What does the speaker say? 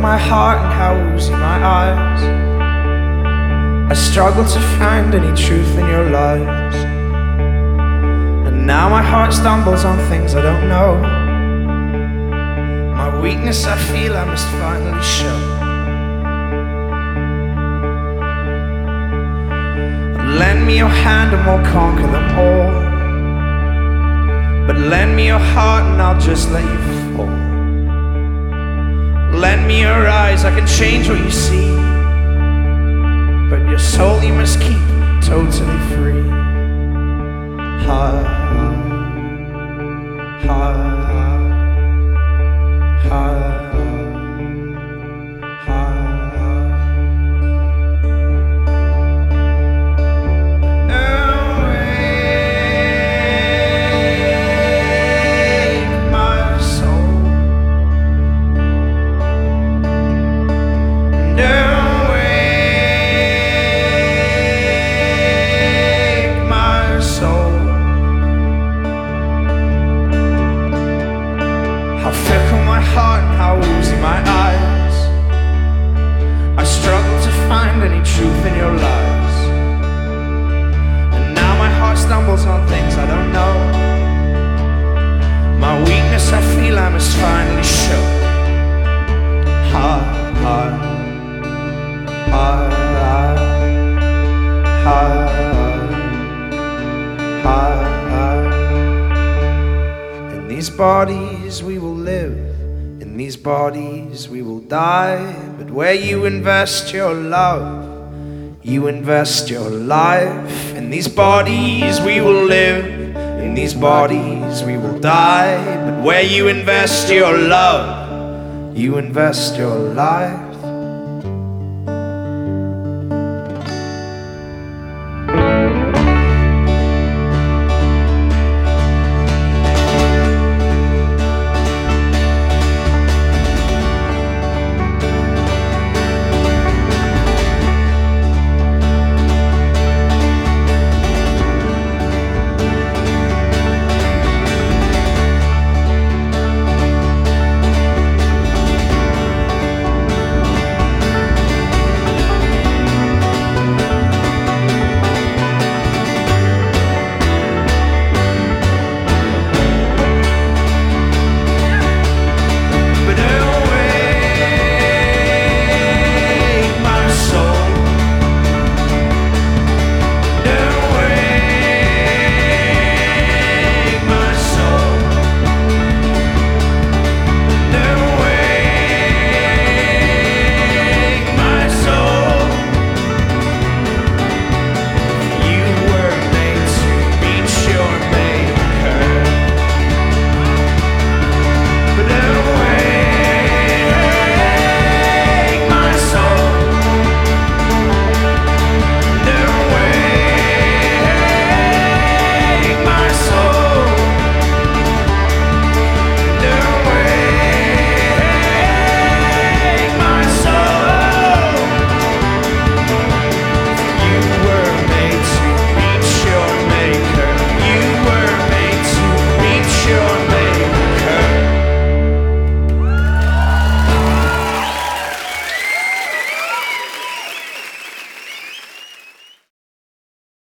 my heart and how oozy my eyes. I struggle to find any truth in your lies. And now my heart stumbles on things I don't know. My weakness I feel I must finally show. Lend me your hand and we'll conquer them all. But lend me your heart and I'll just let you fall. Lend me your eyes, I can change what you see. But your soul you must keep totally free. Ha, ha, ha, ha, ha. How fickle my heart and how oozy my eyes. I struggle to find any truth in your lies. And now my heart stumbles on things I don't know. My weakness I feel I must finally show. Ha, ha, ha, ha, ha, ha. In these bodies we will live, in these bodies we will die. But where you invest your love, you invest your life. In these bodies we will live, in these bodies we will die. But where you invest your love, you invest your life.